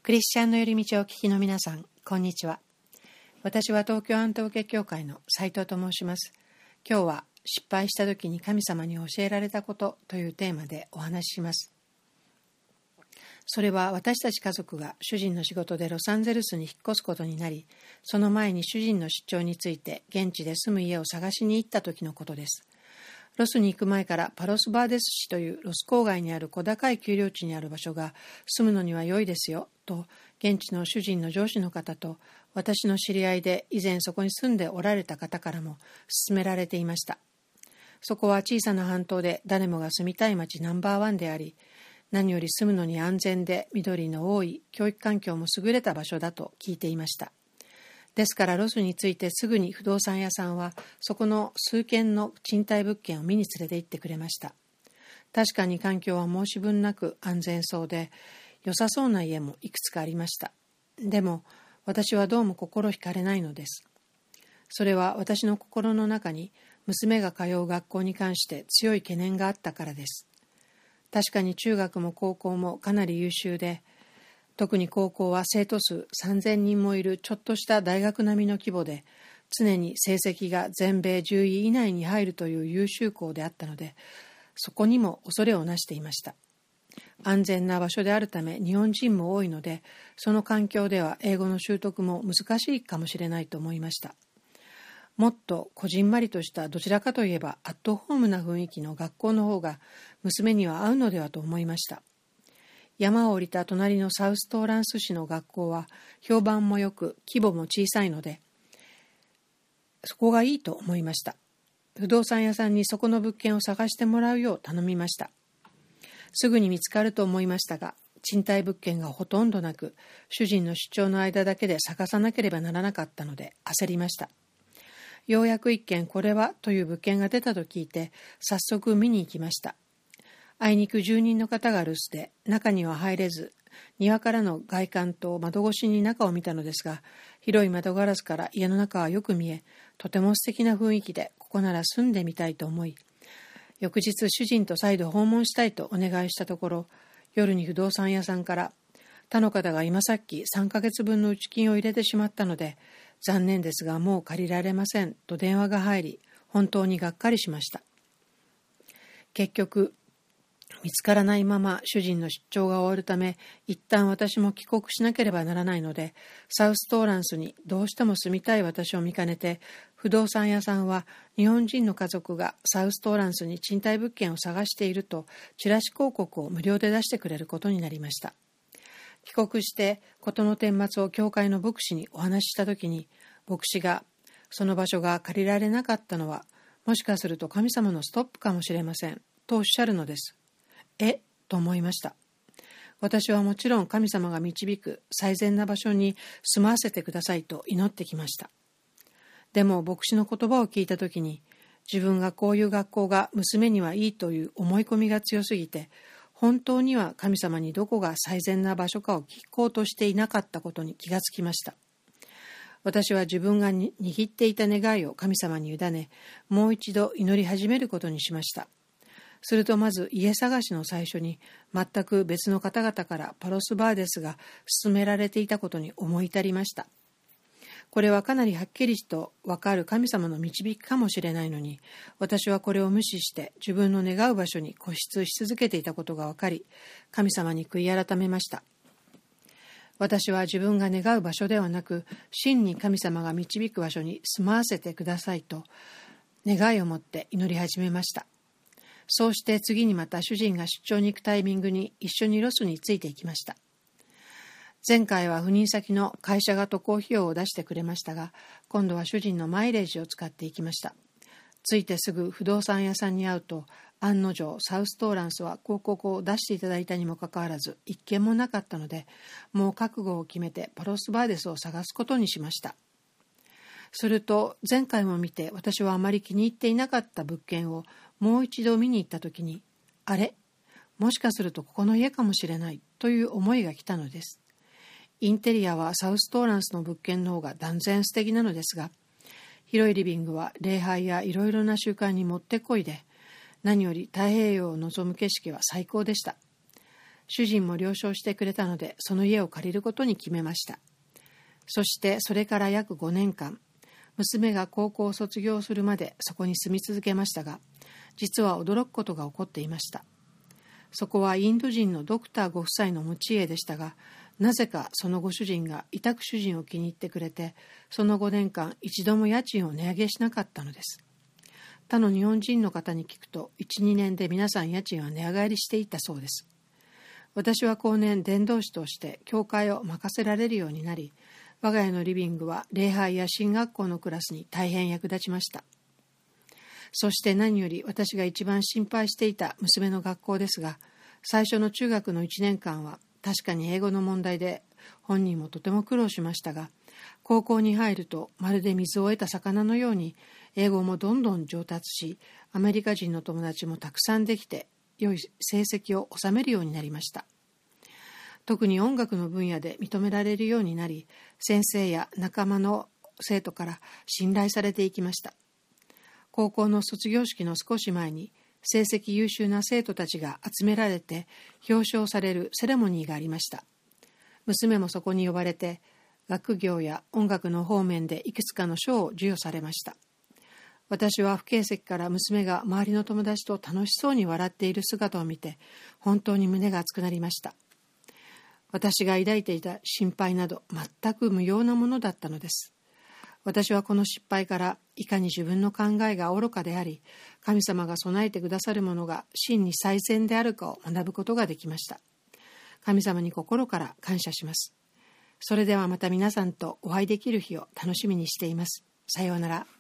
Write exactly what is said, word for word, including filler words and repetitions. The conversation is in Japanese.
クリスチャンの寄り道をお聞きの皆さん、こんにちは。私は東京アント受け教会の斉藤と申します。今日は失敗した時に神様に教えられたことというテーマでお話しします。それは私たち家族が主人の仕事でロサンゼルスに引っ越すことになり、その前に主人の出張について現地で住む家を探しに行った時のことです。ロスに行く前からパロスバーデス市というロス郊外にある小高い丘陵地にある場所が住むのには良いですよと現地の主人の上司の方と私の知り合いで以前そこに住んでおられた方からも勧められていました。そこは小さな半島で誰もが住みたい町ナンバーワンであり、何より住むのに安全で緑の多い教育環境も優れた場所だと聞いていました。ですからロスについてすぐに不動産屋さんはそこの数軒の賃貸物件を見に連れて行ってくれました。確かに環境は申し分なく安全そうで良さそうな家もいくつかありました。でも私はどうも心惹かれないのです。それは私の心の中に娘が通う学校に関して強い懸念があったからです。確かに中学も高校もかなり優秀で、特に高校は生徒数さんぜんにんもいるちょっとした大学並みの規模で、常に成績が全米じゅうい以内に入るという優秀校であったので、そこにも恐れをなしていました。安全な場所であるため日本人も多いので、その環境では英語の習得も難しいかもしれないと思いました。もっとこじんまりとしたどちらかといえばアットホームな雰囲気の学校の方が娘には合うのではと思いました。山を降りた隣のサウストーランス市の学校は評判も良く規模も小さいので、そこがいいと思いました。不動産屋さんにそこの物件を探してもらうよう頼みました。すぐに見つかると思いましたが、賃貸物件がほとんどなく、主人の出張の間だけで探さなければならなかったので焦りました。ようやく一軒これはという物件が出たと聞いて、早速見に行きました。あいにく住人の方が留守で中には入れず、庭からの外観と窓越しに中を見たのですが、広い窓ガラスから家の中はよく見え、とても素敵な雰囲気でここなら住んでみたいと思い、翌日主人と再度訪問したいとお願いしたところ、夜に不動産屋さんから他の方が今さっきさんかげつぶんの内金を入れてしまったので、残念ですがもう借りられませんと電話が入り、本当にがっかりしました。結局見つからないまま主人の出張が終わるため、一旦私も帰国しなければならないので、サウストーランスにどうしても住みたい私を見かねて、不動産屋さんは日本人の家族がサウストーランスに賃貸物件を探しているとチラシ広告を無料で出してくれることになりました。帰国して事の顛末を教会の牧師にお話ししたときに、牧師がその場所が借りられなかったのはもしかすると神様のストップかもしれませんとおっしゃるのです。えと思いました。私はもちろん神様が導く最善な場所に住まわせてくださいと祈ってきました。でも牧師の言葉を聞いたときに、自分がこういう学校が娘にはいいという思い込みが強すぎて、本当には神様にどこが最善な場所かを聞こうとしていなかったことに気がつきました。私は自分が握っていた願いを神様に委ね、もう一度祈り始めることにしました。するとまず家探しの最初に全く別の方々からパロスバーデスが勧められていたことに思い至りました。これはかなりはっきりと分かる神様の導きかもしれないのに、私はこれを無視して自分の願う場所に固執し続けていたことが分かり、神様に悔い改めました。私は自分が願う場所ではなく、真に神様が導く場所に住まわせてくださいと願いを持って祈り始めました。そうして次にまた主人が出張に行くタイミングに一緒にロスについていきました。前回は赴任先の会社が渡航費用を出してくれましたが、今度は主人のマイレージを使っていきました。着いてすぐ不動産屋さんに会うと、案の定サウストーランスは広告を出していただいたにもかかわらず一件もなかったので、もう覚悟を決めてパロスバーデスを探すことにしました。すると前回も見て私はあまり気に入っていなかった物件をもう一度見に行ったときに、あれもしかするとここの家かもしれないという思いが来たのです。インテリアはサウストーランスの物件の方が断然素敵なのですが、広いリビングは礼拝やいろいろな習慣にもってこいで、何より太平洋を望む景色は最高でした。 主人も了承してくれたので、その家を借りることに決めました。そしてそれから約ごねんかん、娘が高校を卒業するまでそこに住み続けましたが、実は驚くことが起こっていました。そこはインド人のドクターご夫妻の持ち家でしたが、なぜかそのご主人が委託主人を気に入ってくれて、そのごねんかん一度も家賃を値上げしなかったのです。他の日本人の方に聞くと、いち、にねんで皆さん家賃は値上がりしていったそうです。私は後年伝道師として教会を任せられるようになり、我が家のリビングは礼拝や進学校のクラスに大変役立ちました。そして何より私が一番心配していた娘の学校ですが、最初の中学のいちねんかんは確かに英語の問題で本人もとても苦労しましたが、高校に入るとまるで水を得た魚のように英語もどんどん上達し、アメリカ人の友達もたくさんできて良い成績を収めるようになりました。特に音楽の分野で認められるようになり、先生や仲間の生徒から信頼されていきました。高校の卒業式の少し前に、成績優秀な生徒たちが集められて表彰されるセレモニーがありました。娘もそこに呼ばれて、学業や音楽の方面でいくつかの賞を授与されました。私は不景席から娘が周りの友達と楽しそうに笑っている姿を見て、本当に胸が熱くなりました。私が抱いていた心配など全く無用なものだったのです。私はこの失敗からいかに自分の考えが愚かであり、神様が備えてくださるものが真に最善であるかを学ぶことができました。神様に心から感謝します。それではまた皆さんとお会いできる日を楽しみにしています。さようなら。